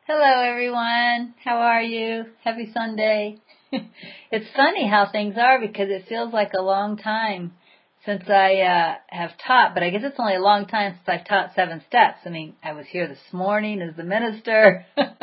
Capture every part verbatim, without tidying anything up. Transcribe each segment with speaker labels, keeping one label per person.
Speaker 1: Hello everyone, how are you? Happy Sunday. It's funny how things are because it feels like a long time since I uh, have taught, but I guess it's only a long time since I've taught seven steps. I mean, I was here this morning as the minister.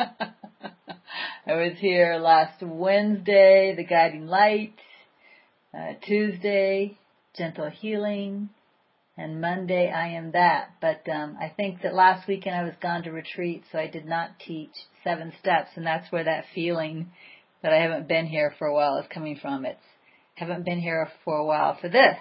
Speaker 1: I was here last Wednesday, the guiding light, uh, Tuesday, gentle healing, and Monday, I am that. But um, I think that last weekend I was gone to retreat, so I did not teach seven steps, and that's where that feeling that I haven't been here for a while is coming from. It's haven't been here for a while for this.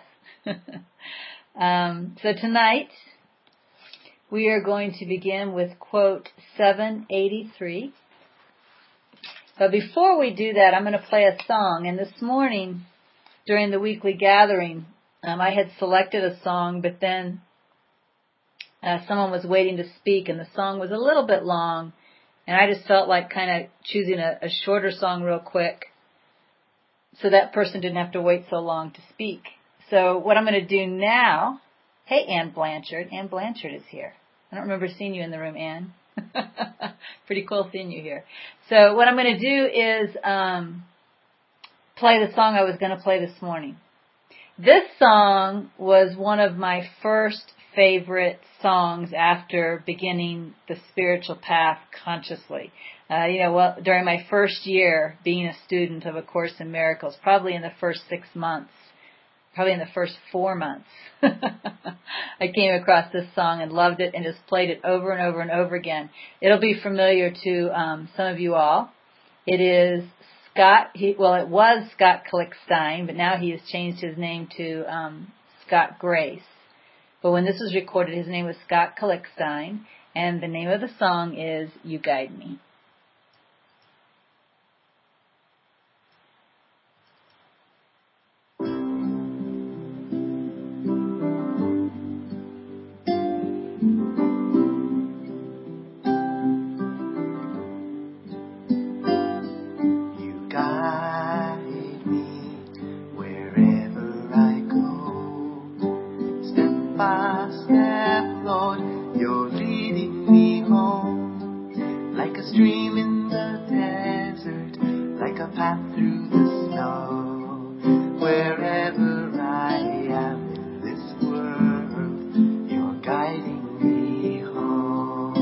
Speaker 1: um, so tonight we are going to begin with quote seven eighty-three. But before we do that, I'm going to play a song. And this morning during the weekly gathering, Um, I had selected a song, but then uh, someone was waiting to speak, and the song was a little bit long, and I just felt like kind of choosing a, a shorter song real quick so that person didn't have to wait so long to speak. So what I'm going to do now, hey, Ann Blanchard. Ann Blanchard is here. I don't remember seeing you in the room, Ann. Pretty cool seeing you here. So what I'm going to do is um, play the song I was going to play this morning. This song was one of my first favorite songs after beginning the spiritual path consciously. Uh, you know, well, during my first year being a student of A Course in Miracles, probably in the first six months, probably in the first four months, I came across this song and loved it and just played it over and over and over again. It'll be familiar to um, some of you all. It is Scott, he, well, it was Scott Klickstein, but now he has changed his name to um, Scott Grace. But when this was recorded, his name was Scott Klickstein, and the name of the song is You Guide Me.
Speaker 2: Stream in the desert, like a path through the snow. Wherever I am in this world, you're guiding me home.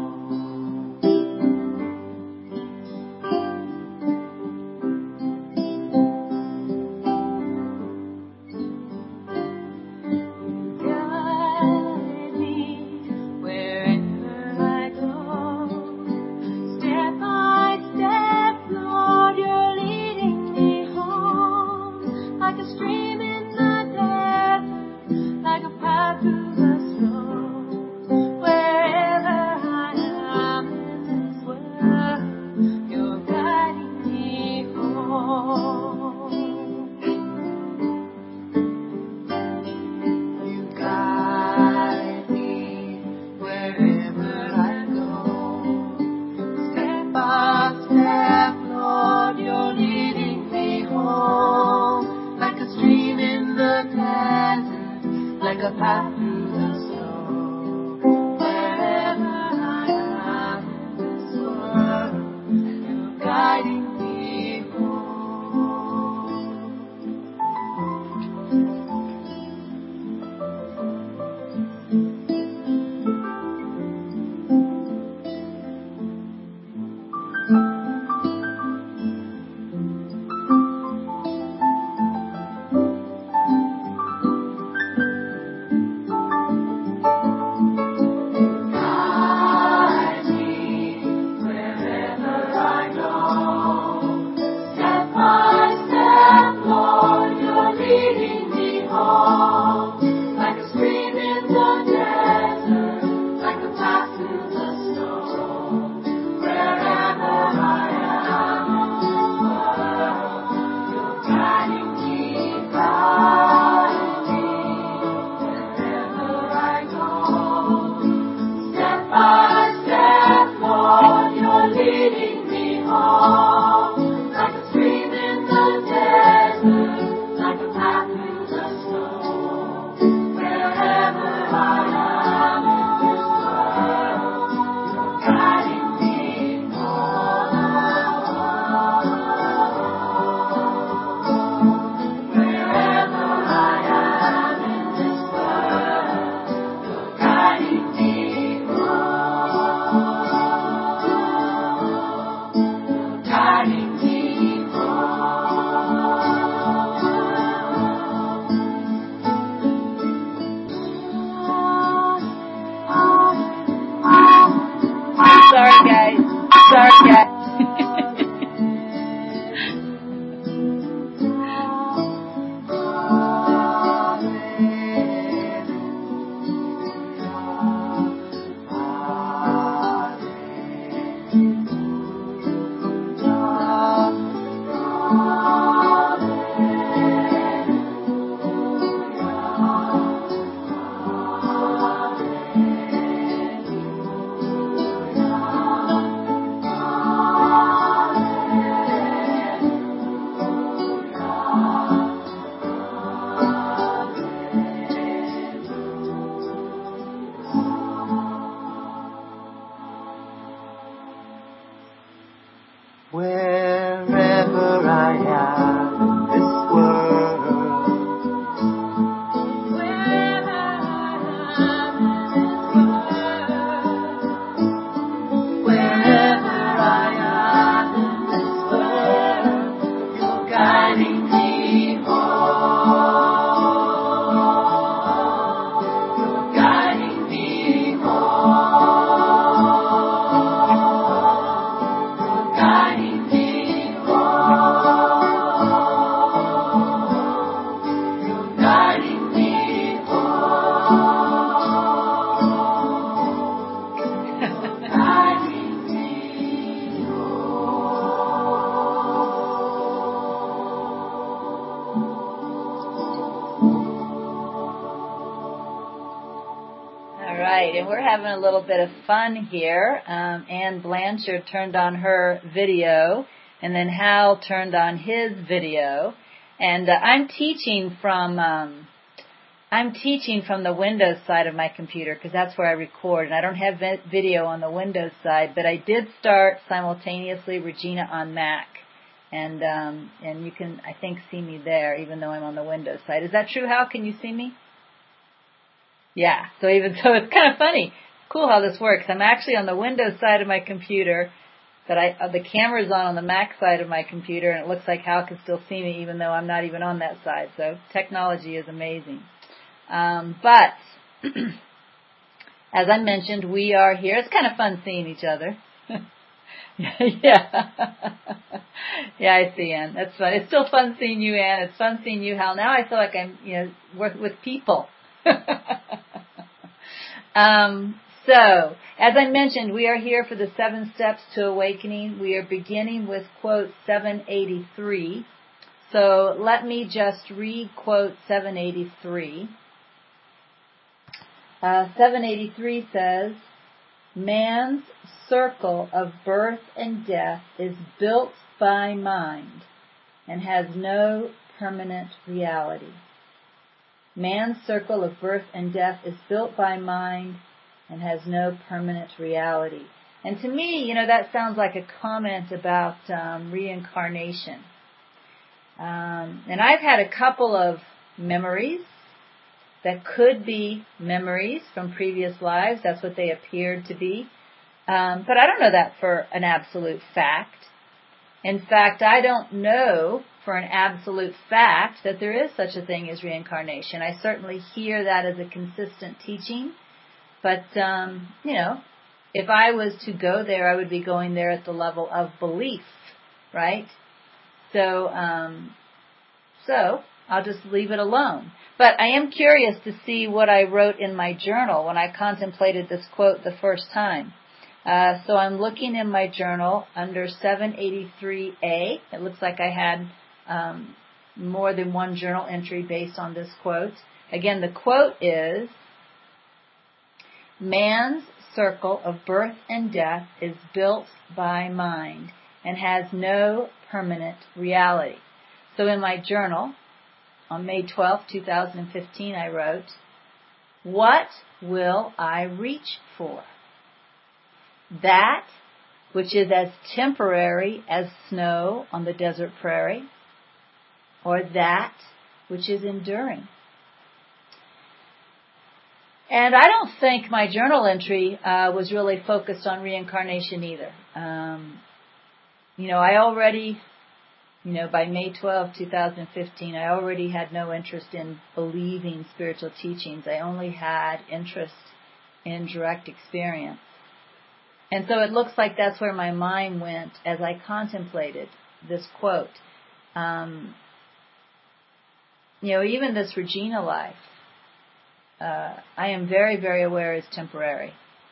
Speaker 2: Guide me wherever I go. Step by step, Lord, you're leading
Speaker 1: All right, and we're having a little bit of fun here. Um, Ann Blanchard turned on her video, and then Hal turned on his video. And uh, I'm teaching from um, I'm teaching from the Windows side of my computer because that's where I record, and I don't have vi- video on the Windows side. But I did start simultaneously Regina on Mac, and um, and you can I think see me there even though I'm on the Windows side. Is that true, Hal? Can you see me? Yeah, so even so, it's kind of funny. Cool how this works. I'm actually on the Windows side of my computer, but I uh, the camera's on on the Mac side of my computer, and it looks like Hal can still see me even though I'm not even on that side. So technology is amazing. Um, but as I mentioned, we are here. It's kind of fun seeing each other. yeah, yeah, I see Ann. That's fun. It's still fun seeing you, Ann. It's fun seeing you, Hal. Now I feel like I'm, you know, working with people. um, so, as I mentioned, we are here for the seven steps to awakening. We are beginning with quote seven eighty-three. So let me just read quote seven eighty-three. Uh, seven eighty-three says, "Man's circle of birth and death is built by mind and has no permanent reality." Man's circle of birth and death is built by mind and has no permanent reality. And to me, you know, that sounds like a comment about um, reincarnation. Um, and I've had a couple of memories that could be memories from previous lives. That's what they appeared to be. Um, but I don't know that for an absolute fact. In fact, I don't know for an absolute fact that there is such a thing as reincarnation. I certainly hear that as a consistent teaching. But, um, you know, if I was to go there, I would be going there at the level of belief, right? So, um, so I'll just leave it alone. But I am curious to see what I wrote in my journal when I contemplated this quote the first time. Uh, so I'm looking in my journal under seven eighty-three A. It looks like I had um, more than one journal entry based on this quote. Again, the quote is, "Man's circle of birth and death is built by mind and has no permanent reality." So in my journal, on May twelfth, twenty fifteen, I wrote, "What will I reach for? That which is as temporary as snow on the desert prairie, or that which is enduring?" And I don't think my journal entry uh, was really focused on reincarnation either. Um, you know, I already, you know, by May twelfth, twenty fifteen, I already had no interest in believing spiritual teachings. I only had interest in direct experience. And so it looks like that's where my mind went as I contemplated this quote. Um, you know, even this Regina life, uh, I am very, very aware is temporary.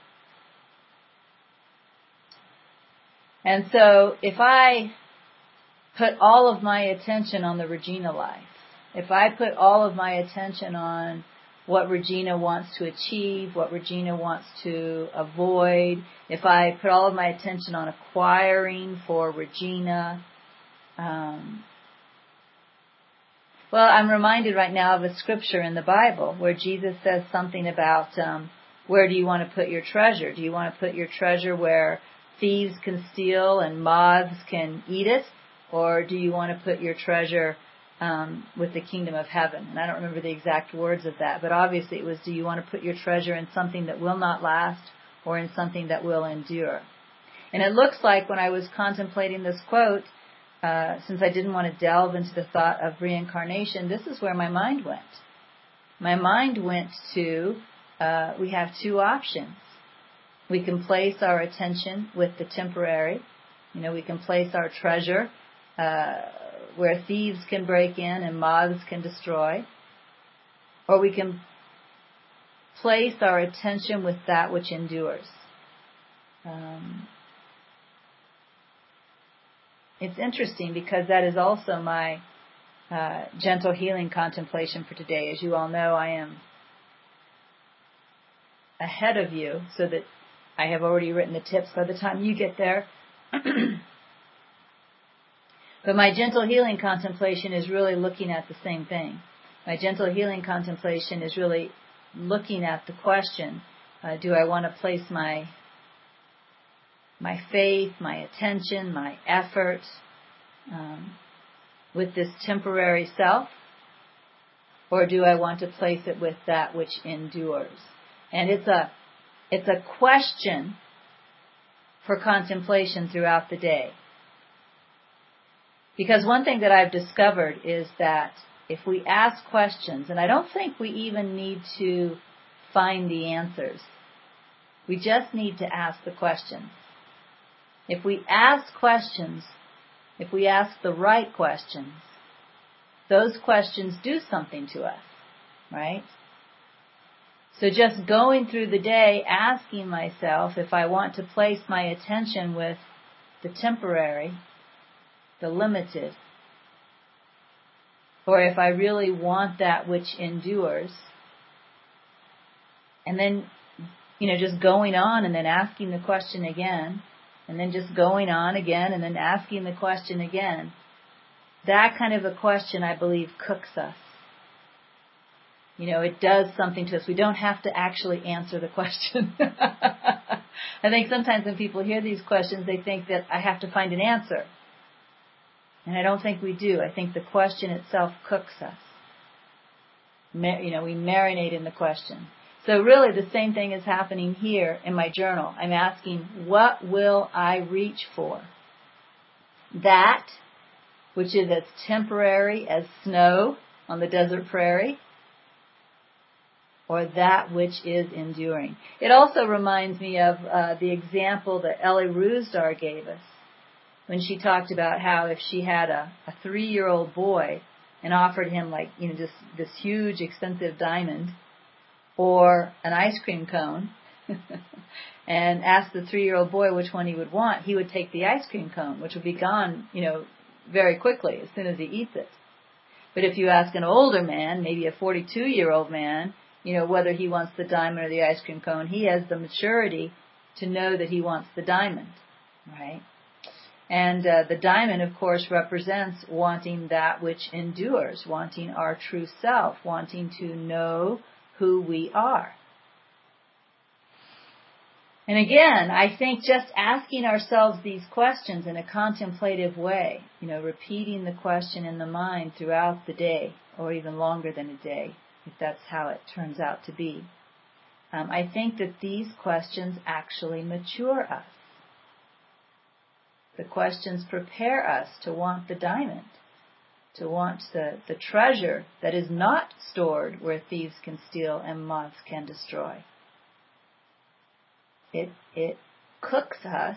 Speaker 1: And so if I put all of my attention on the Regina life, if I put all of my attention on what Regina wants to achieve, what Regina wants to avoid, if I put all of my attention on acquiring for Regina, um, well, I'm reminded right now of a scripture in the Bible where Jesus says something about um, where do you want to put your treasure? Do you want to put your treasure where thieves can steal and moths can eat it? Or do you want to put your treasure um, with the kingdom of heaven? And I don't remember the exact words of that, but obviously it was, do you want to put your treasure in something that will not last or in something that will endure? And it looks like when I was contemplating this quote, uh, since I didn't want to delve into the thought of reincarnation, this is where my mind went. My mind went to, uh, we have two options. We can place our attention with the temporary. You know, we can place our treasure uh, where thieves can break in and moths can destroy. Or we can place our attention with that which endures. Um, it's interesting because that is also my uh, gentle healing contemplation for today. As you all know, I am ahead of you so that I have already written the tips by the time you get there. But my gentle healing contemplation is really looking at the same thing. My gentle healing contemplation is really looking at the question, uh, do I want to place my my faith, my attention, my effort um, with this temporary self? Or do I want to place it with that which endures? And it's a it's a question for contemplation throughout the day. Because one thing that I've discovered is that if we ask questions, and I don't think we even need to find the answers, we just need to ask the questions. If we ask questions, if we ask the right questions, those questions do something to us, right? So just going through the day asking myself if I want to place my attention with the temporary, the limited, or if I really want that which endures, and then, you know, just going on and then asking the question again, and then just going on again and then asking the question again, that kind of a question, I believe, cooks us. You know, it does something to us. We don't have to actually answer the question. I think sometimes when people hear these questions, they think that I have to find an answer. And I don't think we do. I think the question itself cooks us. Mar- you know, we marinate in the question. So really the same thing is happening here in my journal. I'm asking, what will I reach for? That which is as temporary as snow on the desert prairie, or that which is enduring. It also reminds me of uh, the example that Ellie Rusdar gave us when she talked about how if she had a, a three-year-old boy and offered him like, you know, just this huge expensive diamond or an ice cream cone and asked the three-year-old boy which one he would want, he would take the ice cream cone, which would be gone, you know, very quickly as soon as he eats it. But if you ask an older man, maybe a forty-two-year-old man, you know, whether he wants the diamond or the ice cream cone, he has the maturity to know that he wants the diamond, right? And uh, the diamond, of course, represents wanting that which endures, wanting our true self, wanting to know who we are. And again, I think just asking ourselves these questions in a contemplative way, you know, repeating the question in the mind throughout the day, or even longer than a day, if that's how it turns out to be. Um, I think that these questions actually mature us. The questions prepare us to want the diamond, to want the, the treasure that is not stored where thieves can steal and moths can destroy. It, it cooks us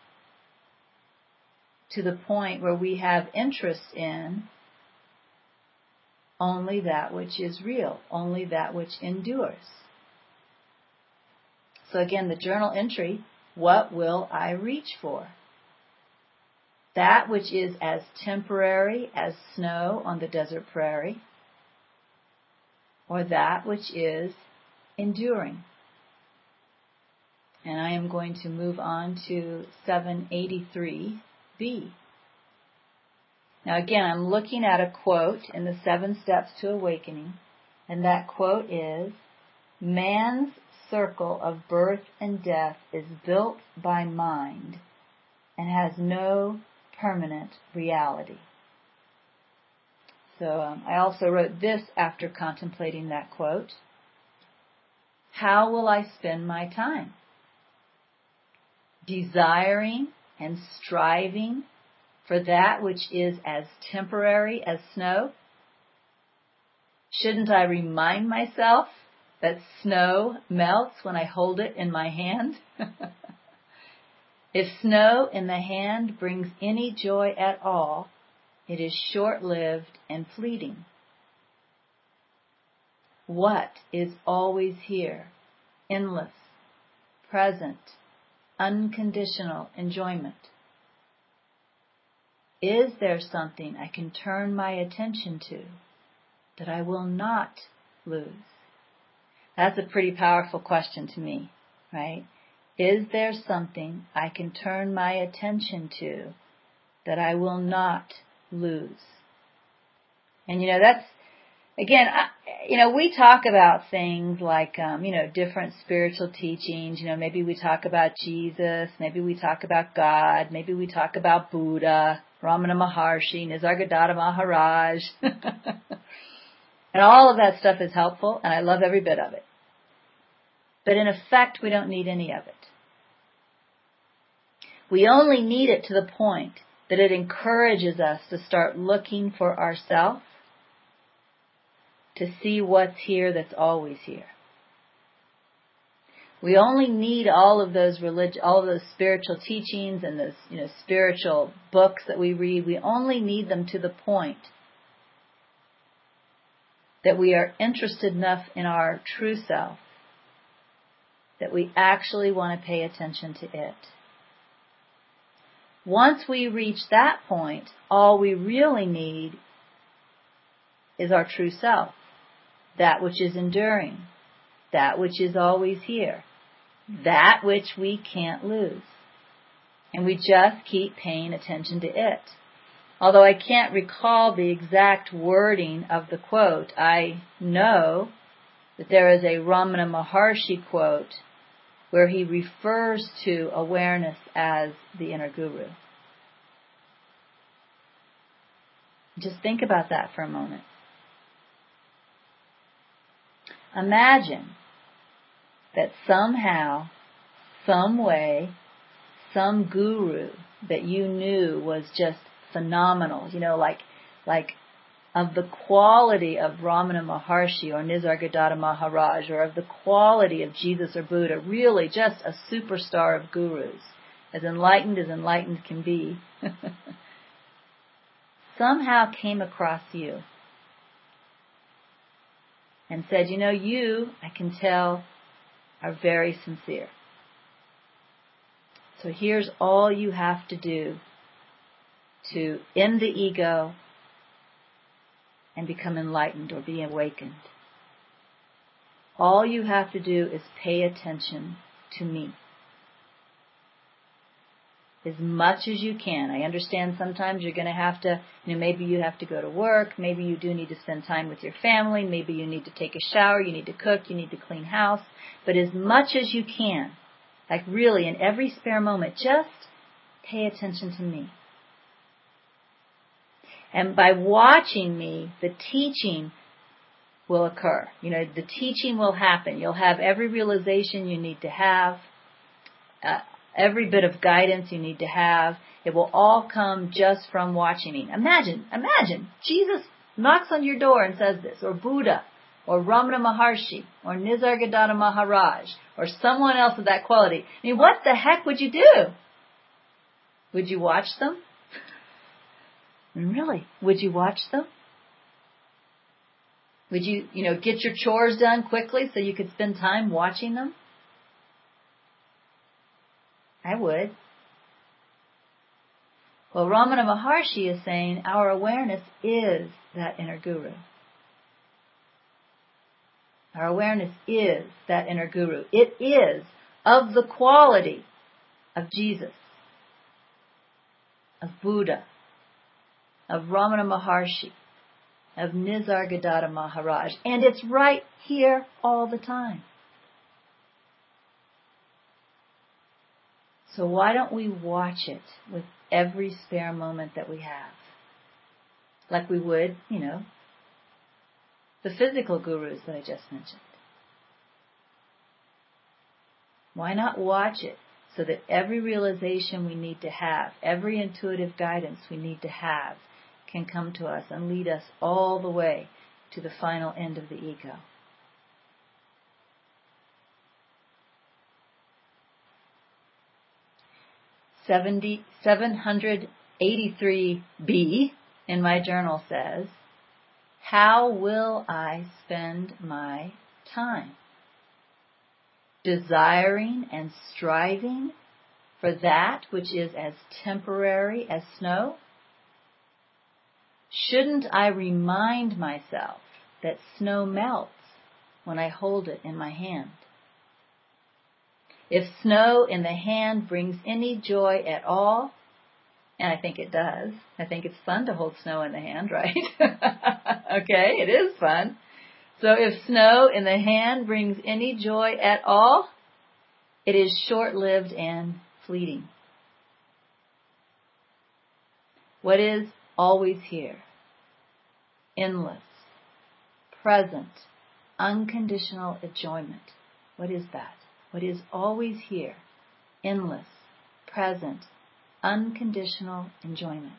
Speaker 1: to the point where we have interest in only that which is real, only that which endures. So again, the journal entry, what will I reach for? That which is as temporary as snow on the desert prairie, or that which is enduring. And I am going to move on to seven eighty-three B. Now again, I'm looking at a quote in the Seven Steps to Awakening, and that quote is, man's circle of birth and death is built by mind and has no permanent reality. So um, I also wrote this after contemplating that quote. How will I spend my time? Desiring and striving for that which is as temporary as snow? Shouldn't I remind myself that snow melts when I hold it in my hand? If snow in the hand brings any joy at all, it is short-lived and fleeting. What is always here, endless, present, unconditional enjoyment? Is there something I can turn my attention to that I will not lose? That's a pretty powerful question to me, right? Is there something I can turn my attention to that I will not lose? And you know, that's, again, I, you know, we talk about things like, um, you know, different spiritual teachings. You know, maybe we talk about Jesus, maybe we talk about God, maybe we talk about Buddha, Ramana Maharshi, Nisargadatta Maharaj. And all of that stuff is helpful, and I love every bit of it. But in effect, we don't need any of it. We only need it to the point that it encourages us to start looking for ourselves, to see what's here that's always here. We only need all of those relig- all of those spiritual teachings and those, you know, spiritual books that we read. We only need them to the point that we are interested enough in our true self that we actually want to pay attention to it. Once we reach that point, all we really need is our true self, that which is enduring, that which is always here, that which we can't lose. And we just keep paying attention to it. Although I can't recall the exact wording of the quote, I know that there is a Ramana Maharshi quote where he refers to awareness as the inner guru. Just think about that for a moment. Imagine that somehow, some way, some guru that you knew was just phenomenal, you know, like, like of the quality of Ramana Maharshi or Nisargadatta Maharaj, or of the quality of Jesus or Buddha, really just a superstar of gurus, as enlightened as enlightened can be, somehow came across you and said, you know, you, I can tell, are very sincere. So here's all you have to do to end the ego and become enlightened or be awakened. All you have to do is pay attention to me. As much as you can. I understand sometimes you're going to have to, you know, maybe you have to go to work, maybe you do need to spend time with your family, maybe you need to take a shower, you need to cook, you need to clean house, but as much as you can, like really in every spare moment, just pay attention to me. And by watching me, the teaching will occur. You know, the teaching will happen. You'll have every realization you need to have, uh, every bit of guidance you need to have. It will all come just from watching me. Imagine, imagine, Jesus knocks on your door and says this, or Buddha, or Ramana Maharshi, or Nisargadatta Maharaj, or someone else of that quality. I mean, what the heck would you do? Would you watch them? Really, would you watch them? Would you, you know, get your chores done quickly so you could spend time watching them? I would. Well, Ramana Maharshi is saying our awareness is that inner guru. Our awareness is that inner guru. It is of the quality of Jesus, of Buddha, of Ramana Maharshi, of Nisargadatta Maharaj. And it's right here all the time. So why don't we watch it with every spare moment that we have? Like we would, you know, the physical gurus that I just mentioned. Why not watch it so that every realization we need to have, every intuitive guidance we need to have, can come to us and lead us all the way to the final end of the ego. seven hundred eighty-three B in my journal says, how will I spend my time? Desiring and striving for that which is as temporary as snow? Shouldn't I remind myself that snow melts when I hold it in my hand. If snow in the hand brings any joy at all, and I think it does. I think it's fun to hold snow in the hand, right? Okay, it is fun. So if snow in the hand brings any joy at all, it is short-lived and fleeting. What is always here? Endless, present, unconditional enjoyment. What is that? What is always here? Endless, present, unconditional enjoyment.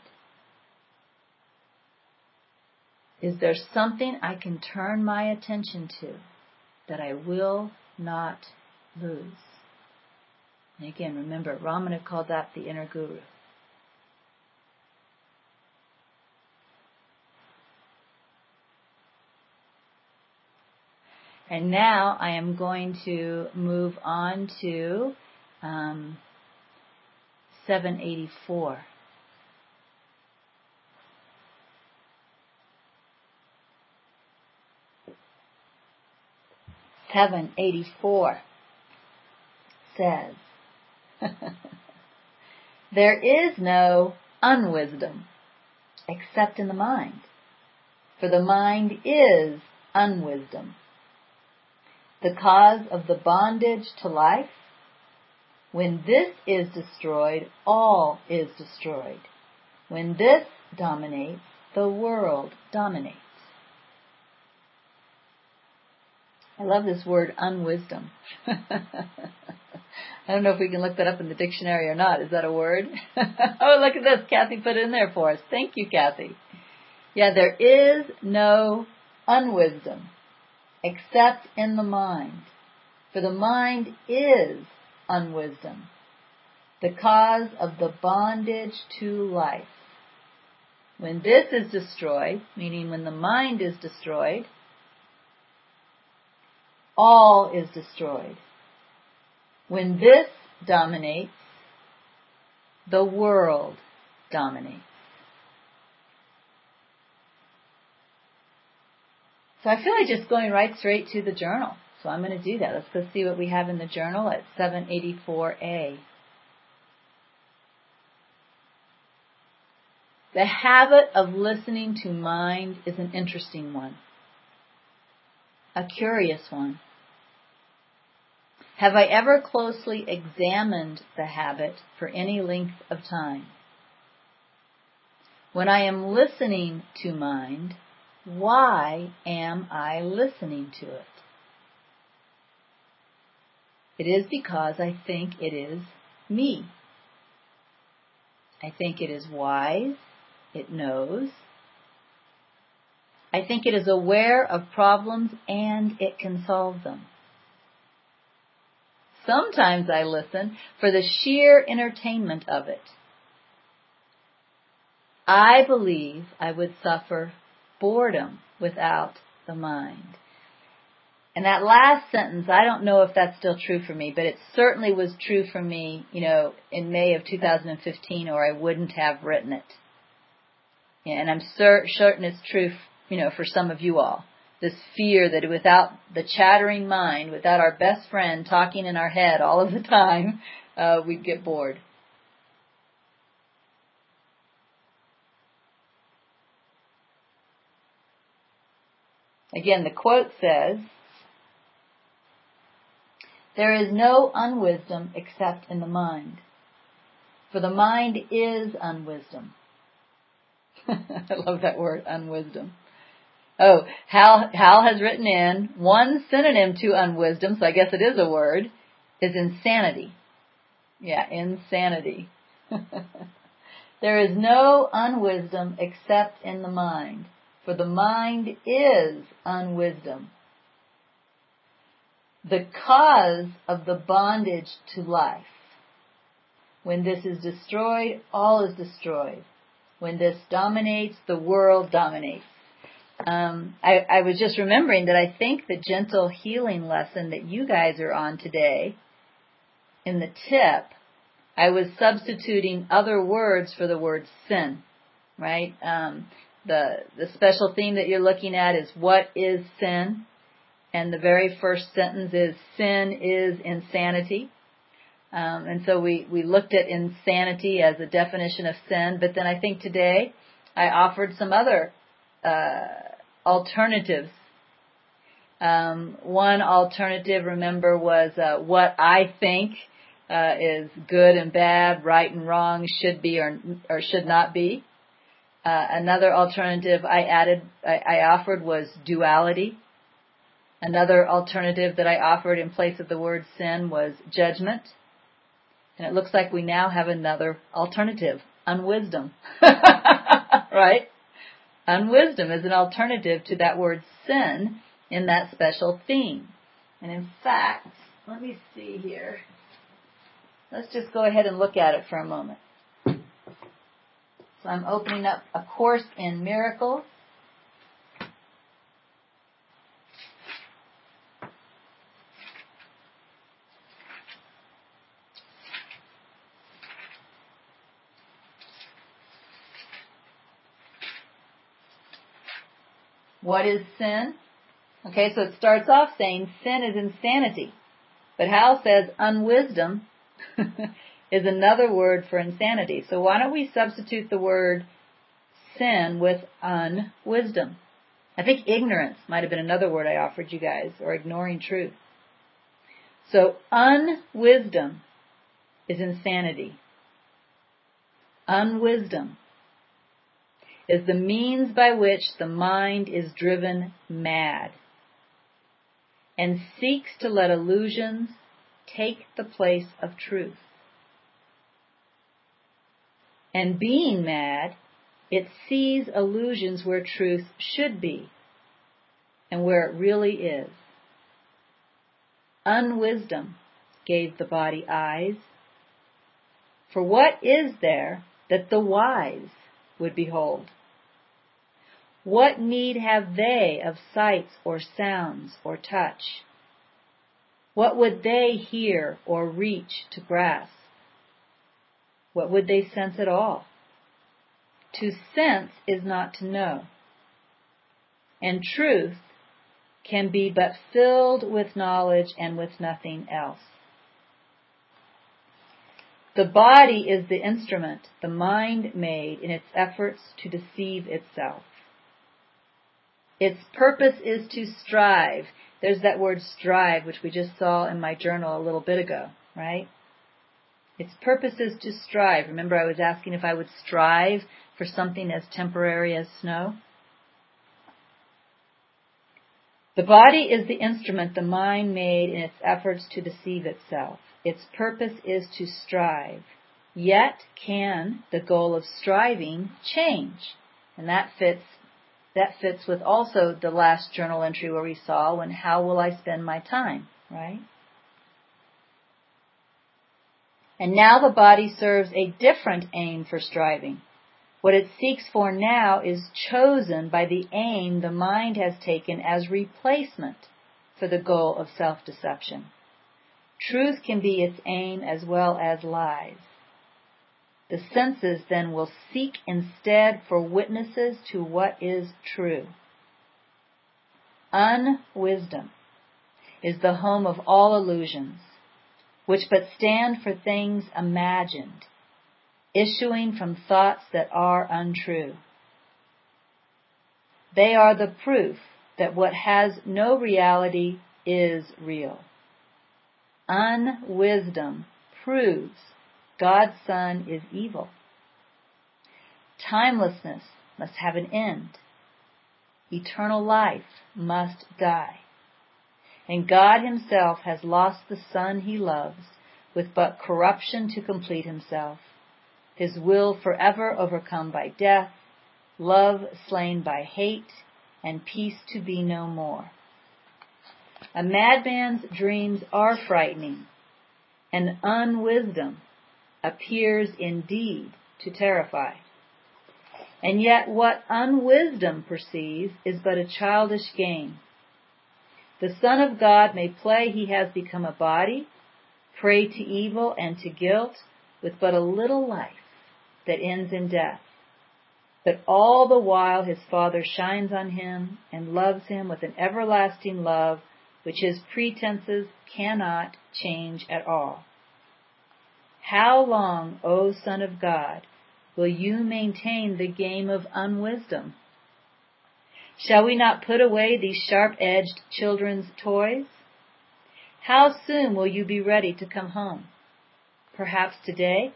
Speaker 1: Is there something I can turn my attention to that I will not lose? And again, remember, Ramana called that the inner guru. And now I am going to move on to um, seven eighty-four. seven eighty-four says, there is no unwisdom except in the mind, for the mind is unwisdom. The cause of the bondage to life, when this is destroyed, all is destroyed. When this dominates, the world dominates. I love this word, unwisdom. I don't know if we can look that up in the dictionary or not. Is that a word? Oh, look at this. Kathy put it in there for us. Thank you, Kathy. Yeah, there is no unwisdom except in the mind. For the mind is unwisdom, the cause of the bondage to life. When this is destroyed, meaning when the mind is destroyed, all is destroyed. When this dominates, the world dominates. So I feel like just going right straight to the journal. So I'm going to do that. Let's go see what we have in the journal at seven eighty-four A. The habit of listening to mind is an interesting one, a curious one. Have I ever closely examined the habit for any length of time? When I am listening to mind, why am I listening to it? It is because I think it is me. I think it is wise. It knows. I think it is aware of problems and it can solve them. Sometimes I listen for the sheer entertainment of it. I believe I would suffer boredom without the mind. And that last sentence, I don't know if that's still true for me, but it certainly was true for me, you know, in May of two thousand fifteen, or I wouldn't have written it. Yeah, and I'm cer- certain it's true, you know, for some of you all. This fear that without the chattering mind, without our best friend talking in our head all of the time, uh, we'd get bored. Again, the quote says, there is no unwisdom except in the mind, for the mind is unwisdom. I love that word, unwisdom. Oh, Hal, Hal has written in, one synonym to unwisdom, so I guess it is a word, is insanity. Yeah, insanity. There is no unwisdom except in the mind, for the mind is unwisdom. The cause of the bondage to life. When this is destroyed, all is destroyed. When this dominates, the world dominates. Um, I, I was just remembering that I think the gentle healing lesson that you guys are on today, in the tip, I was substituting other words for the word sin, right? Um, the the special theme that you're looking at is what is sin? and the very first sentence is, sin is insanity. Um, and so we, we looked at insanity as a definition of sin, but then I think today I offered some other uh, alternatives. Um, one alternative, remember, was uh, what I think uh, is good and bad, right and wrong, should be or, or should not be. Uh, another alternative I added, I, I offered was duality. Another alternative that I offered in place of the word sin was judgment. And it looks like we now have another alternative, unwisdom. Right? Unwisdom is an alternative to that word sin in that special theme. And in fact, let me see here. Let's just go ahead and look at it for a moment. So I'm opening up A Course in Miracles. What is sin? Okay, so it starts off saying sin is insanity. But Hal says unwisdom is another word for insanity. So why don't we substitute the word sin with unwisdom? I think ignorance might have been another word I offered you guys, or ignoring truth. So unwisdom is insanity. Unwisdom is the means by which the mind is driven mad and seeks to let illusions take the place of truth. And being mad, it sees illusions where truth should be and where it really is. Unwisdom gave the body eyes. For what is there that the wise would behold? What need have they of sights or sounds or touch? What would they hear or reach to grasp? What would they sense at all? To sense is not to know. And truth can be but filled with knowledge and with nothing else. The body is the instrument the mind made in its efforts to deceive itself. Its purpose is to strive. There's that word strive, which we just saw in my journal a little bit ago, right? Its purpose is to strive. Remember, I was asking if I would strive for something as temporary as snow? The body is the instrument the mind made in its efforts to deceive itself. Its purpose is to strive. Yet can the goal of striving change? And that fits That fits with also the last journal entry where we saw when how will I spend my time, right? And now the body serves a different aim for striving. What it seeks for now is chosen by the aim the mind has taken as replacement for the goal of self-deception. Truth can be its aim as well as lies. The senses then will seek instead for witnesses to what is true. Unwisdom is the home of all illusions, which but stand for things imagined, issuing from thoughts that are untrue. They are the proof that what has no reality is real. Unwisdom proves God's Son is evil. Timelessness must have an end. Eternal life must die. And God himself has lost the Son he loves with but corruption to complete himself, his will forever overcome by death, love slain by hate, and peace to be no more. A madman's dreams are frightening, and unwisdom appears indeed to terrify. And yet what unwisdom perceives is but a childish game. The Son of God may play he has become a body, prey to evil and to guilt, with but a little life that ends in death. But all the while his Father shines on him and loves him with an everlasting love which his pretenses cannot change at all. How long, O Son of God, will you maintain the game of unwisdom? Shall we not put away these sharp-edged children's toys? How soon will you be ready to come home? Perhaps today?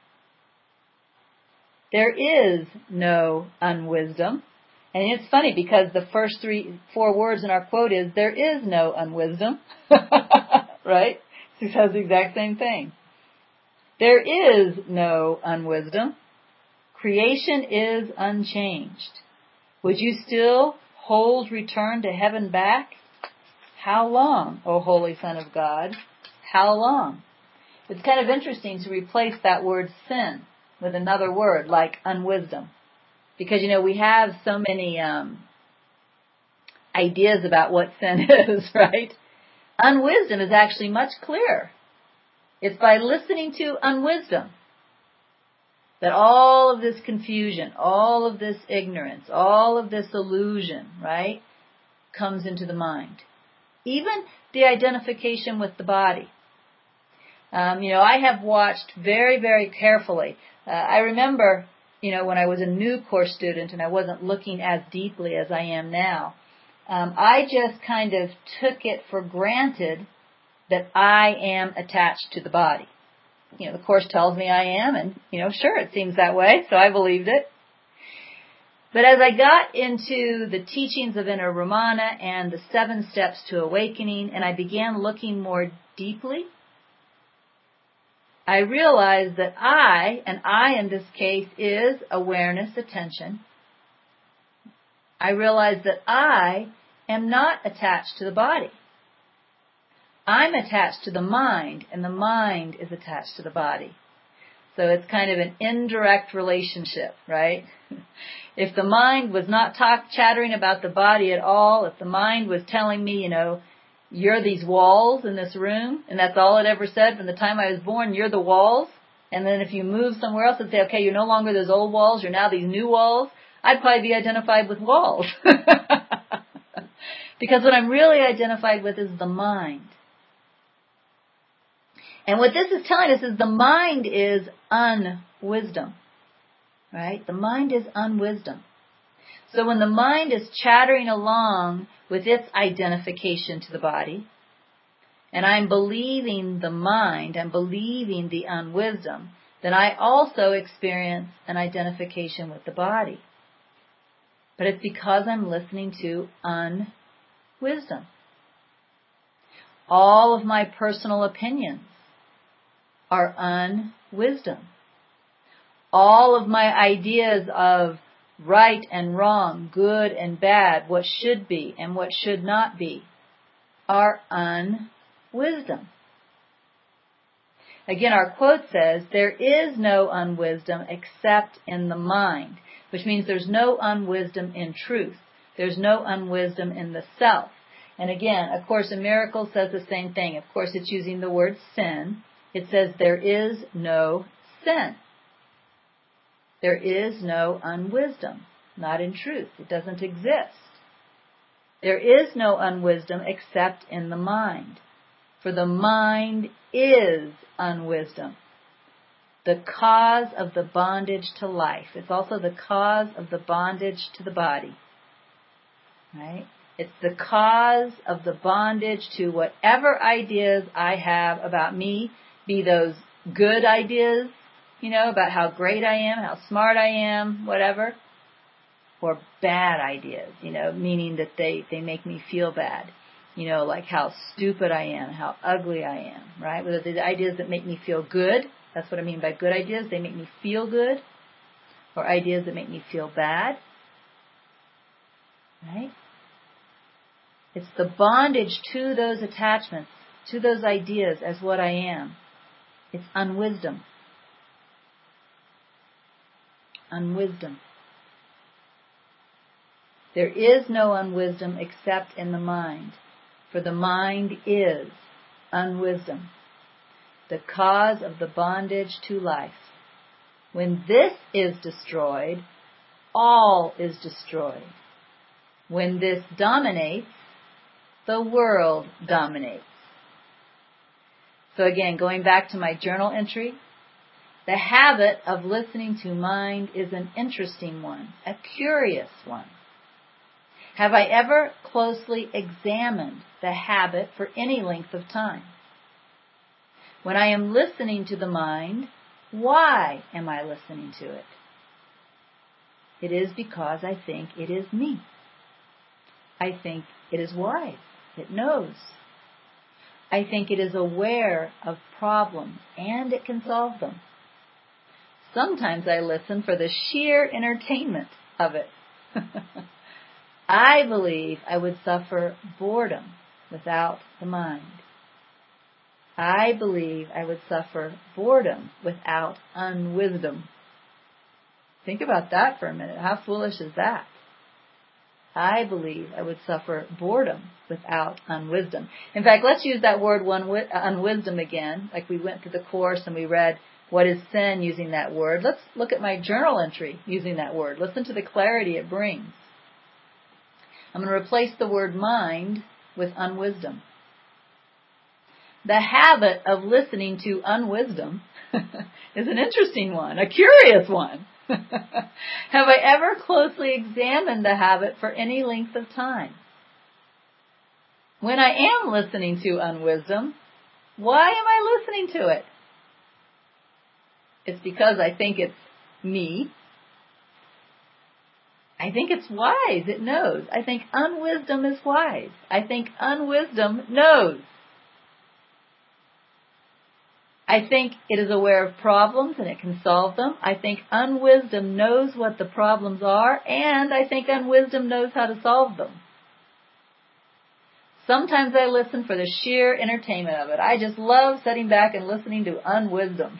Speaker 1: There is no unwisdom. And it's funny because the first three, four words in our quote is, there is no unwisdom. Right? It says the exact same thing. There is no unwisdom. Creation is unchanged. Would you still hold return to heaven back? How long, O Holy Son of God? How long? It's kind of interesting to replace that word sin with another word like unwisdom. Because, you know, we have so many um, ideas about what sin is, right? Unwisdom is actually much clearer. It's by listening to unwisdom that all of this confusion, all of this ignorance, all of this illusion, right, comes into the mind. Even the identification with the body. Um, you know, I have watched very, very carefully. Uh, I remember, you know, when I was a new course student and I wasn't looking as deeply as I am now, um, I just kind of took it for granted that I am attached to the body. You know, the Course tells me I am, and, you know, sure, it seems that way, so I believed it. But as I got into the teachings of Inner Ramana and the seven steps to awakening, and I began looking more deeply, I realized that I, and I in this case is awareness, attention, I realized that I am not attached to the body. I'm attached to the mind, and the mind is attached to the body. So it's kind of an indirect relationship, right? If the mind was not talk, chattering about the body at all, if the mind was telling me, you know, you're these walls in this room, and that's all it ever said from the time I was born, you're the walls, and then if you move somewhere else and say, okay, you're no longer those old walls, you're now these new walls, I'd probably be identified with walls. Because what I'm really identified with is the mind. And what this is telling us is the mind is unwisdom, right? The mind is unwisdom. So when the mind is chattering along with its identification to the body, and I'm believing the mind, I'm believing the unwisdom, then I also experience an identification with the body. But it's because I'm listening to unwisdom. All of my personal opinions are unwisdom. All of my ideas of right and wrong, good and bad, what should be and what should not be, are unwisdom. Again, our quote says, there is no unwisdom except in the mind, which means there's no unwisdom in truth. There's no unwisdom in the self. And again, A Course in Miracles says the same thing. Of course, it's using the word sin. It says there is no sin. There is no unwisdom, not in truth. It doesn't exist. There is no unwisdom except in the mind. For the mind is unwisdom, the cause of the bondage to life. It's also the cause of the bondage to the body. Right? It's the cause of the bondage to whatever ideas I have about me, be those good ideas, you know, about how great I am, how smart I am, whatever, or bad ideas, you know, meaning that they, they make me feel bad, you know, like how stupid I am, how ugly I am, right? Whether the ideas that make me feel good, that's what I mean by good ideas, they make me feel good, or ideas that make me feel bad, right? It's the bondage to those attachments, to those ideas as what I am. It's unwisdom. Unwisdom. There is no unwisdom except in the mind, for the mind is unwisdom, the cause of the bondage to life. When this is destroyed, all is destroyed. When this dominates, the world dominates. So again, going back to my journal entry, the habit of listening to mind is an interesting one, a curious one. Have I ever closely examined the habit for any length of time? When I am listening to the mind, why am I listening to it? It is because I think it is me. I think it is wise. It knows. I think it is aware of problems and it can solve them. Sometimes I listen for the sheer entertainment of it. I believe I would suffer boredom without the mind. I believe I would suffer boredom without unwisdom. Think about that for a minute. How foolish is that? I believe I would suffer boredom without unwisdom. In fact, let's use that word one, unwisdom again, like we went through the course and we read what is sin using that word. Let's look at my journal entry using that word. Listen to the clarity it brings. I'm going to replace the word mind with unwisdom. The habit of listening to unwisdom is an interesting one, a curious one. Have I ever closely examined the habit for any length of time? When I am listening to unwisdom, why am I listening to it? It's because I think it's me. I think it's wise. It knows. I think unwisdom is wise. I think unwisdom knows. I think it is aware of problems and it can solve them. I think unwisdom knows what the problems are, and I think unwisdom knows how to solve them. Sometimes I listen for the sheer entertainment of it. I just love sitting back and listening to unwisdom.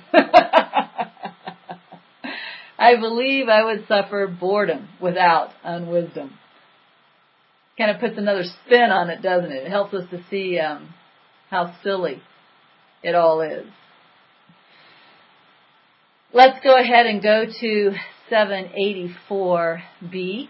Speaker 1: I believe I would suffer boredom without unwisdom. Kind of puts another spin on it, doesn't it? It helps us to see um, how silly it all is. Let's go ahead and go to seven eighty-four B.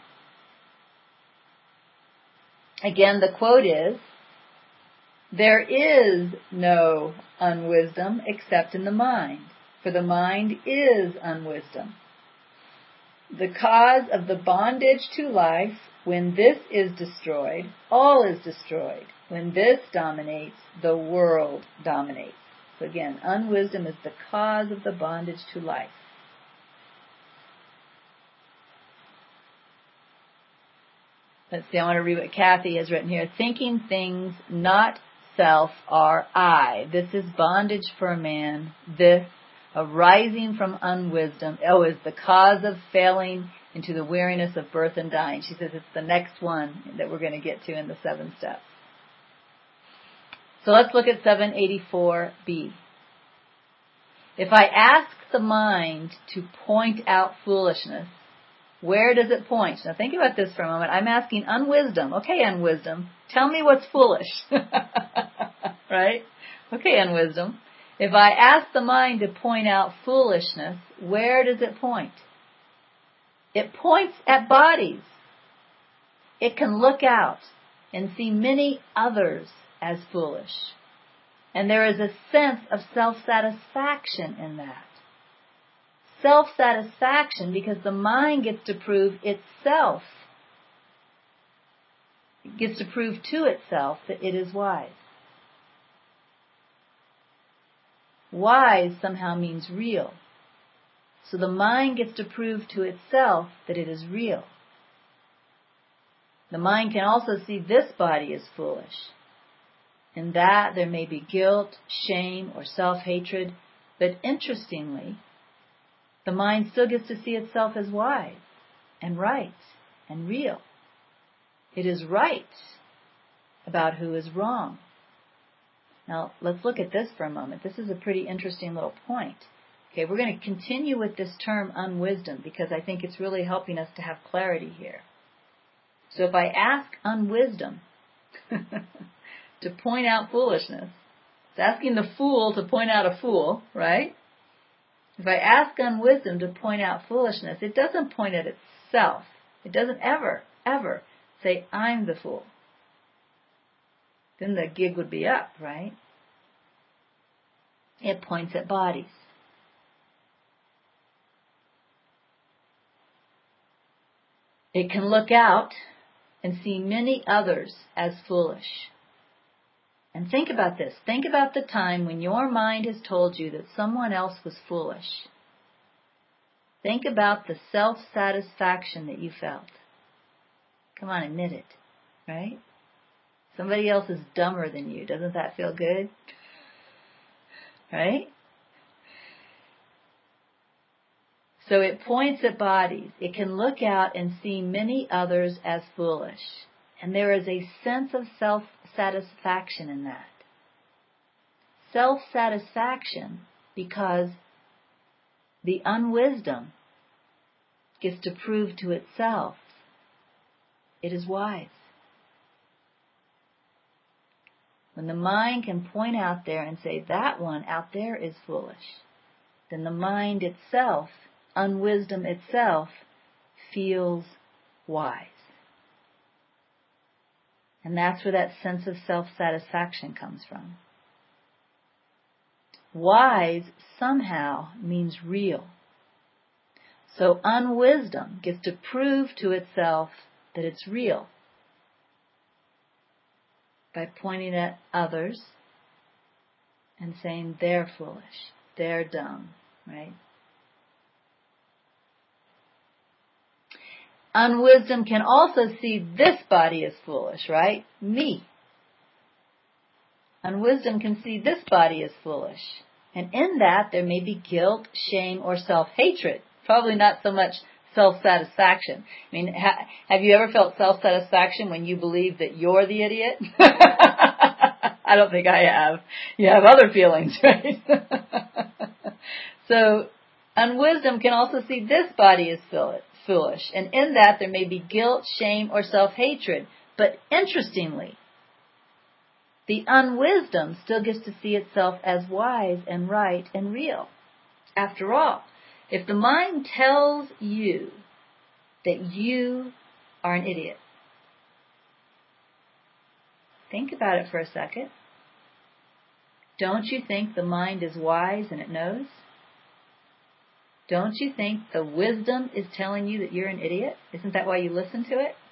Speaker 1: Again, the quote is, "There is no unwisdom except in the mind, for the mind is unwisdom. The cause of the bondage to life, when this is destroyed, all is destroyed. When this dominates, the world dominates." So again, unwisdom is the cause of the bondage to life. Let's see, I want to read what Kathy has written here. Thinking things not self are I. This is bondage for a man. This, arising from unwisdom, oh, is the cause of failing into the weariness of birth and dying. She says it's the next one that we're going to get to in the seven steps. So let's look at seven eighty-four B. If I ask the mind to point out foolishness, where does it point? Now think about this for a moment. I'm asking unwisdom. Okay, unwisdom, tell me what's foolish. Right? Okay, unwisdom. If I ask the mind to point out foolishness, where does it point? It points at bodies. It can look out and see many others as foolish. And there is a sense of self-satisfaction in that. Self-satisfaction because the mind gets to prove itself, it gets to prove to itself that it is wise. Wise somehow means real. So the mind gets to prove to itself that it is real. The mind can also see this body is foolish. In that there may be guilt, shame, or self-hatred, but interestingly, the mind still gets to see itself as wise and right and real. It is right about who is wrong. Now, let's look at this for a moment. This is a pretty interesting little point. Okay, we're going to continue with this term unwisdom because I think it's really helping us to have clarity here. So if I ask unwisdom to point out foolishness, it's asking the fool to point out a fool, right? If I ask unwisdom to point out foolishness, it doesn't point at itself. It doesn't ever, ever say, I'm the fool. Then the gig would be up, right? It points at bodies. It can look out and see many others as foolish. And think about this. Think about the time when your mind has told you that someone else was foolish. Think about the self-satisfaction that you felt. Come on, admit it, right? Somebody else is dumber than you. Doesn't that feel good? Right? So it points at bodies. It can look out and see many others as foolish. And there is a sense of self-satisfaction in that. Self-satisfaction because the unwisdom gets to prove to itself it is wise. When the mind can point out there and say, that one out there is foolish, then the mind itself, unwisdom itself, feels wise. And that's where that sense of self-satisfaction comes from. Wise somehow means real. So unwisdom gets to prove to itself that it's real by pointing at others and saying they're foolish, they're dumb, right? Unwisdom can also see this body as foolish, right? Me. Unwisdom can see this body as foolish. And in that, there may be guilt, shame, or self-hatred. Probably not so much self-satisfaction. I mean, ha- have you ever felt self-satisfaction when you believe that you're the idiot? I don't think I have. You have other feelings, right? So, unwisdom can also see this body as foolish. And in that, there may be guilt, shame, or self-hatred. But interestingly, the unwisdom still gets to see itself as wise and right and real. After all, if the mind tells you that you are an idiot, think about it for a second. Don't you think the mind is wise and it knows? Don't you think the wisdom is telling you that you're an idiot? Isn't that why you listen to it?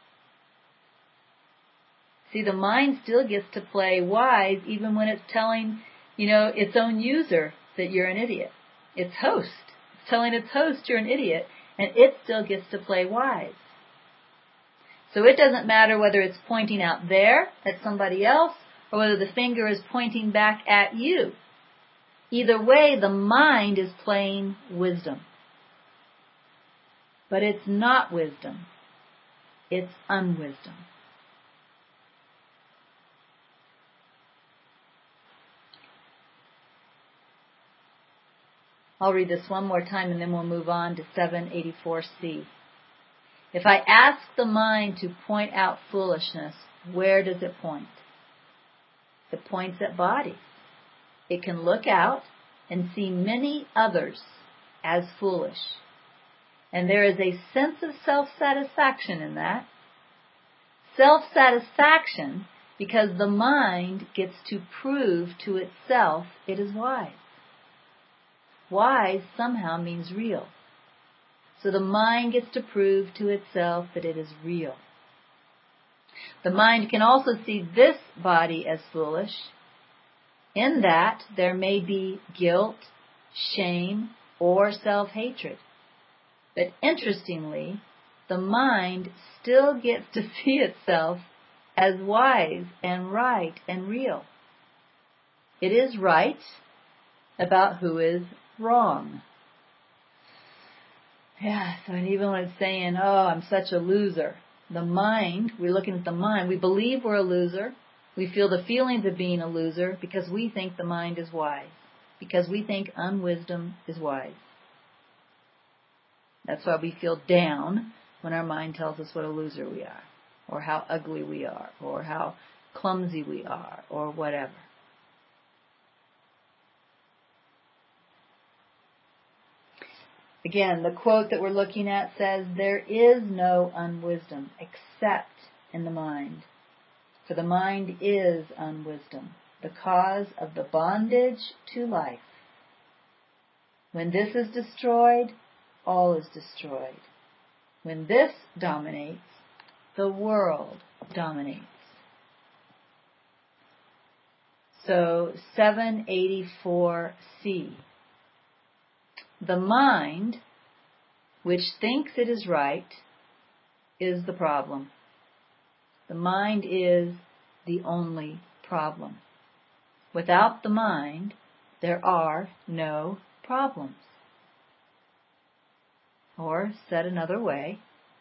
Speaker 1: See, the mind still gets to play wise even when it's telling, you know, its own user that you're an idiot. Its host. It's telling its host you're an idiot, and it still gets to play wise. So it doesn't matter whether it's pointing out there at somebody else or whether the finger is pointing back at you. Either way, the mind is playing wisdom. But it's not wisdom. It's unwisdom. I'll read this one more time and then we'll move on to seven eighty-four C. If I ask the mind to point out foolishness, where does it point? It points at bodies. It can look out and see many others as foolish. And there is a sense of self-satisfaction in that. Self-satisfaction because the mind gets to prove to itself it is wise. Wise somehow means real. So the mind gets to prove to itself that it is real. The mind can also see this body as foolish. In that, there may be guilt, shame, or self-hatred. But interestingly, the mind still gets to see itself as wise and right and real. It is right about who is wrong. Yeah, so even when it's saying, oh, I'm such a loser, the mind, we're looking at the mind, we believe we're a loser. We feel the feelings of being a loser because we think the mind is wise. Because we think unwisdom is wise. That's why we feel down when our mind tells us what a loser we are, or how ugly we are, or how clumsy we are, or whatever. Again, the quote that we're looking at says, there is no unwisdom except in the mind. For the mind is unwisdom, the cause of the bondage to life. When this is destroyed, all is destroyed. When this dominates, the world dominates. So seven eighty-four C. The mind, which thinks it is right, is the problem. The mind is the only problem. Without the mind, there are no problems. Or, said another way,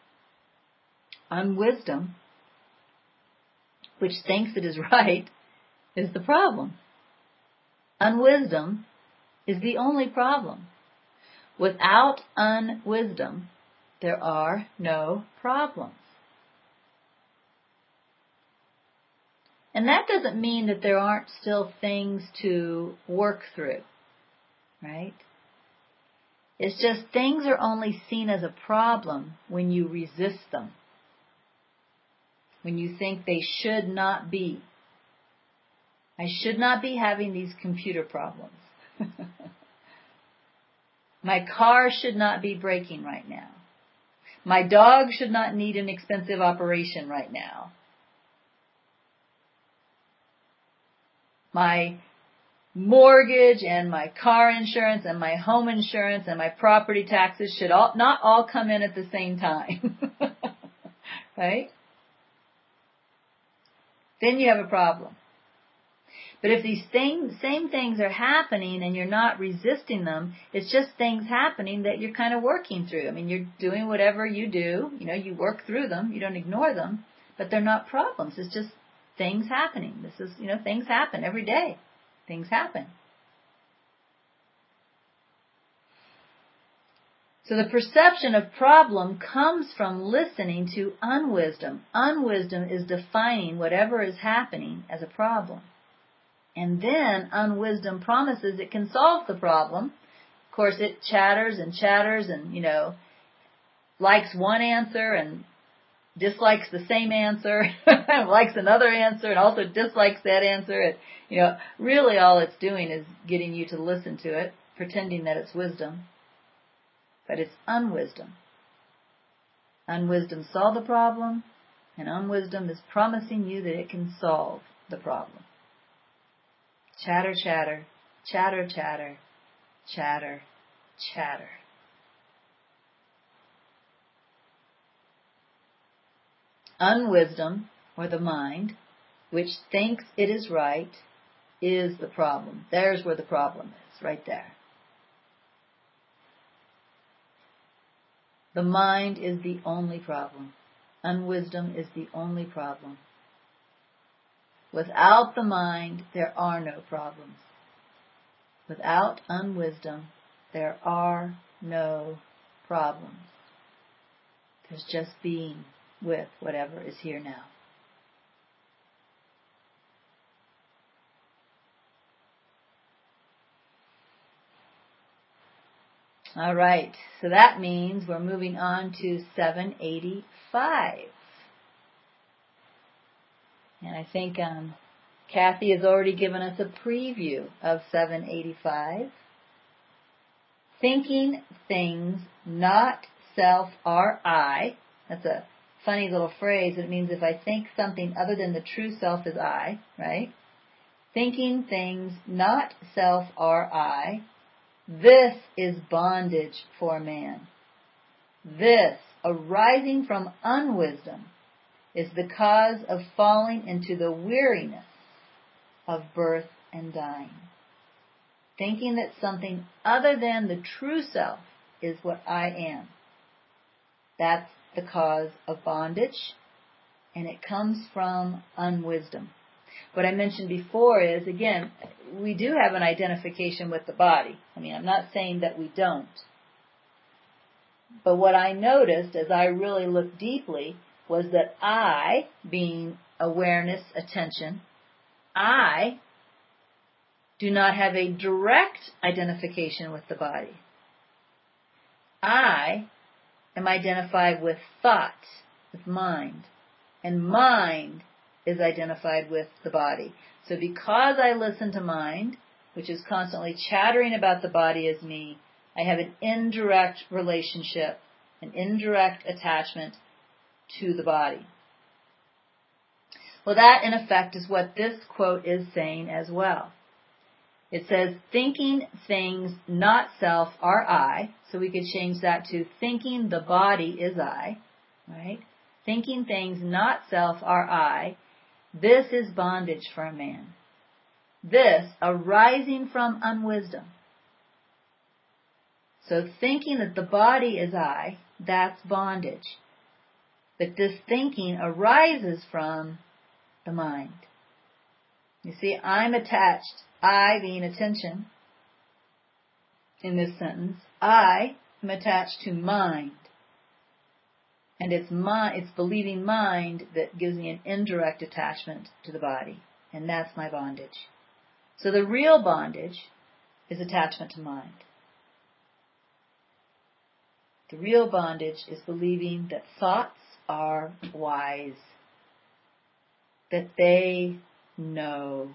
Speaker 1: unwisdom, which thinks it is right, is the problem. Unwisdom is the only problem. Without unwisdom, there are no problems. And that doesn't mean that there aren't still things to work through, right? It's just things are only seen as a problem when you resist them, when you think they should not be. I should not be having these computer problems. My car should not be breaking right now. My dog should not need an expensive operation right now. My mortgage and my car insurance and my home insurance and my property taxes should all, not all come in at the same time. Right? Then you have a problem. But if these things, same things are happening and you're not resisting them, it's just things happening that you're kind of working through. I mean, you're doing whatever you do. You know, you work through them. You don't ignore them. But they're not problems. It's just things happening. This is, you know, things happen every day. Things happen. So the perception of problem comes from listening to unwisdom. Unwisdom is defining whatever is happening as a problem. And then unwisdom promises it can solve the problem. Of course, it chatters and chatters and, you know, likes one answer and dislikes the same answer, likes another answer and also dislikes that answer. It, you know, really all it's doing is getting you to listen to it, pretending that it's wisdom. But it's unwisdom. Unwisdom solves the problem, and unwisdom is promising you that it can solve the problem. Chatter, chatter, chatter, chatter, chatter, chatter. Unwisdom, or the mind, which thinks it is right, is the problem. There's where the problem is, right there. The mind is the only problem. Unwisdom is the only problem. Without the mind, there are no problems. Without unwisdom, there are no problems. There's just being with whatever is here now. All right, so that means we're moving on to seven eighty-five. And I think um, Kathy has already given us a preview of seven eighty-five. Thinking things not self are I. That's a funny little phrase. It means if I think something other than the true self is I, right? Thinking things not self are I. This is bondage for man. This, arising from unwisdom, is the cause of falling into the weariness of birth and dying. Thinking that something other than the true self is what I am. That's the cause of bondage, and it comes from unwisdom. What I mentioned before is, again, we do have an identification with the body. I mean, I'm not saying that we don't. But what I noticed as I really looked deeply was that I, being awareness, attention, I do not have a direct identification with the body. I am identified with thought, with mind. And mind is identified with the body. So because I listen to mind, which is constantly chattering about the body as me, I have an indirect relationship, an indirect attachment to the body. Well, that in effect is what this quote is saying as well. It says, thinking things not self are I. So we could change that to thinking the body is I, right? Thinking things not self are I. This is bondage for a man. This arising from unwisdom. So thinking that the body is I, that's bondage. But this thinking arises from the mind. You see, I'm attached, I being attention in this sentence, I am attached to mind. And it's my, it's believing mind that gives me an indirect attachment to the body. And that's my bondage. So the real bondage is attachment to mind. The real bondage is believing that thoughts are wise, that they know.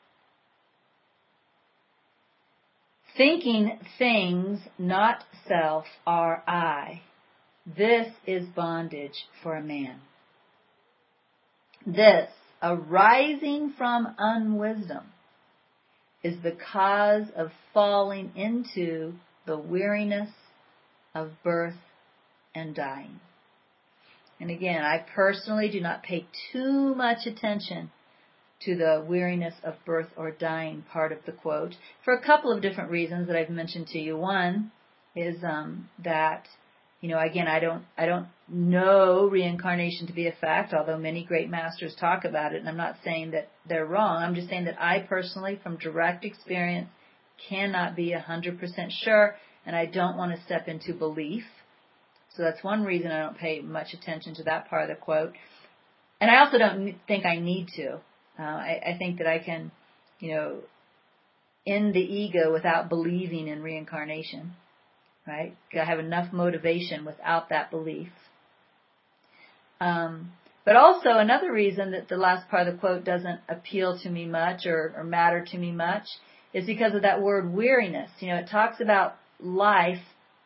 Speaker 1: Thinking things not self are I. This is bondage for a man. This, arising from unwisdom, is the cause of falling into the weariness of birth and dying. And again, I personally do not pay too much attention to the weariness of birth or dying part of the quote for a couple of different reasons that I've mentioned to you. One is um, that, you know, again, I don't, I don't know reincarnation to be a fact, although many great masters talk about it, and I'm not saying that they're wrong. I'm just saying that I personally, from direct experience, cannot be one hundred percent sure, and I don't want to step into belief. So that's one reason I don't pay much attention to that part of the quote. And I also don't think I need to. Uh, I, I think that I can, you know, end the ego without believing in reincarnation, right? I have enough motivation without that belief. Um, but also another reason that the last part of the quote doesn't appeal to me much or, or matter to me much is because of that word weariness. You know, it talks about life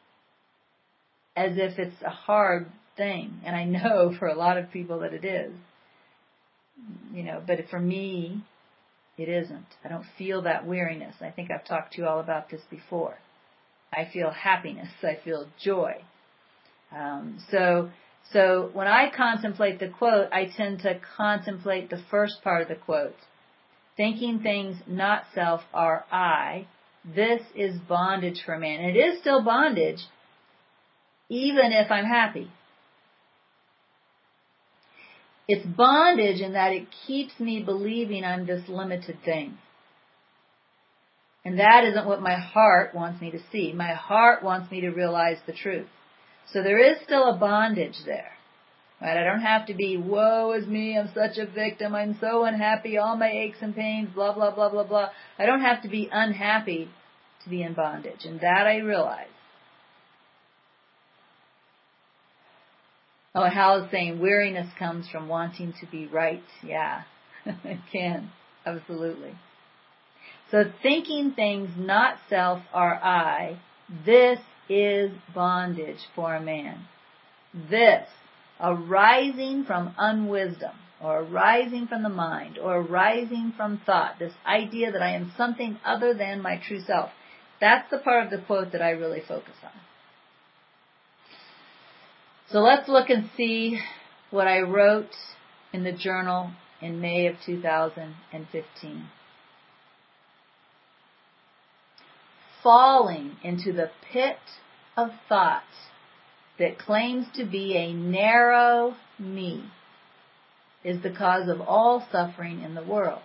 Speaker 1: as if it's a hard thing, and I know for a lot of people that it is. You know, but for me, it isn't. I don't feel that weariness. I think I've talked to you all about this before. I feel happiness. I feel joy. Um, so, so when I contemplate the quote, I tend to contemplate the first part of the quote. Thinking things not self are I. This is bondage for man. And it is still bondage, even if I'm happy. It's bondage in that it keeps me believing I'm this limited thing. And that isn't what my heart wants me to see. My heart wants me to realize the truth. So there is still a bondage there. Right? I don't have to be, woe is me, I'm such a victim, I'm so unhappy, all my aches and pains, blah, blah, blah, blah, blah. I don't have to be unhappy to be in bondage. And that I realize. Oh, and Hal is saying weariness comes from wanting to be right. Yeah, it can. Absolutely. So thinking things not self are I. This is bondage for a man. This, arising from unwisdom, or arising from the mind, or arising from thought, this idea that I am something other than my true self. That's the part of the quote that I really focus on. So let's look and see what I wrote in the journal in May of two thousand fifteen. Falling into the pit of thought that claims to be a narrow me is the cause of all suffering in the world.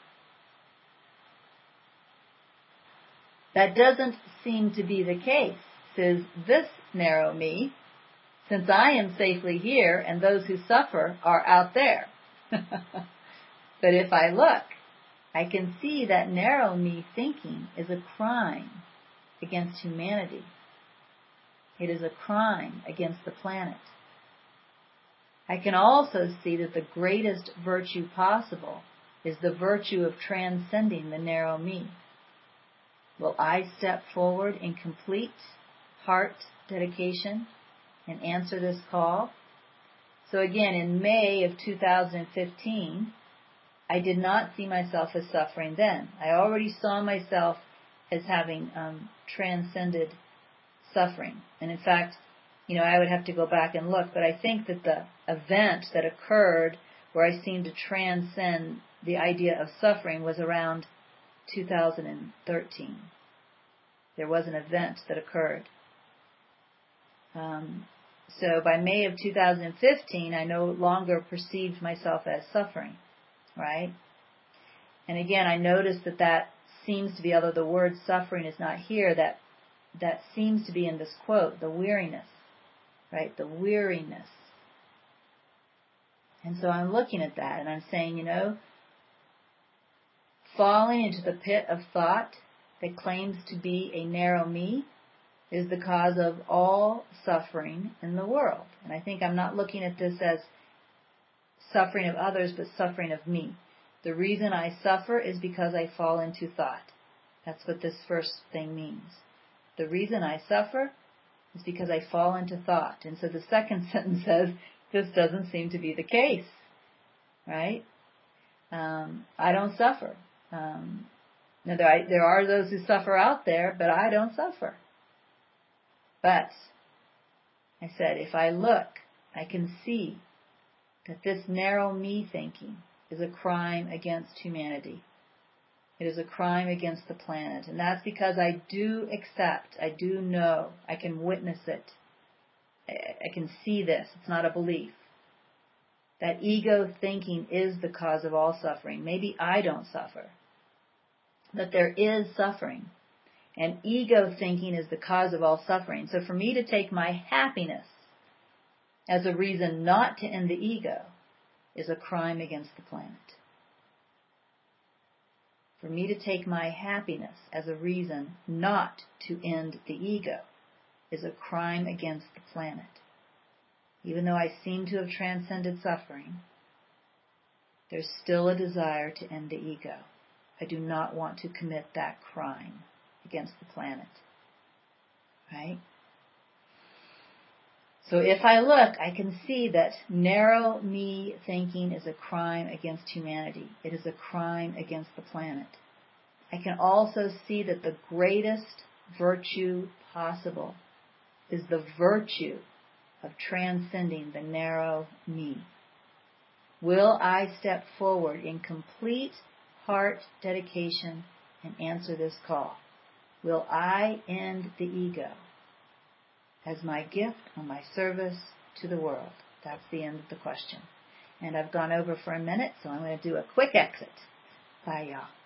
Speaker 1: That doesn't seem to be the case, says this narrow me, since I am safely here and those who suffer are out there. But if I look, I can see that narrow me thinking is a crime against humanity. It is a crime against the planet. I can also see that the greatest virtue possible is the virtue of transcending the narrow me. Will I step forward in complete heart dedication and answer this call? So again, in May of two thousand fifteen, I did not see myself as suffering then. I already saw myself as having um, transcended suffering. And in fact, you know, I would have to go back and look, but I think that the event that occurred where I seemed to transcend the idea of suffering was around two thousand thirteen. There was an event that occurred. Um, so by May of two thousand fifteen, I no longer perceived myself as suffering, right? And again, I noticed that that seems to be, although the word suffering is not here, that that seems to be in this quote, the weariness, right? The weariness. And so I'm looking at that and I'm saying, you know, falling into the pit of thought that claims to be a narrow me is the cause of all suffering in the world. And I think I'm not looking at this as suffering of others, but suffering of me. The reason I suffer is because I fall into thought. That's what this first thing means. The reason I suffer is because I fall into thought. And so the second sentence says, this doesn't seem to be the case, right? Um, I don't suffer. Um, now there, I, there are those who suffer out there, but I don't suffer. But I said, if I look, I can see that this narrow me thinking is a crime against humanity. It is a crime against the planet. And that's because I do accept, I do know, I can witness it. I can see this. It's not a belief. That ego thinking is the cause of all suffering. Maybe I don't suffer. But there is suffering. And ego thinking is the cause of all suffering. So for me to take my happiness as a reason not to end the ego is a crime against the planet. For me to take my happiness as a reason not to end the ego is a crime against the planet. Even though I seem to have transcended suffering, there's still a desire to end the ego. I do not want to commit that crime against the planet. Right? So if I look, I can see that narrow me thinking is a crime against humanity. It is a crime against the planet. I can also see that the greatest virtue possible is the virtue of transcending the narrow me. Will I step forward in complete heart dedication and answer this call? Will I end the ego as my gift or my service to the world? That's the end of the question. And I've gone over for a minute, so I'm going to do a quick exit. Bye, y'all.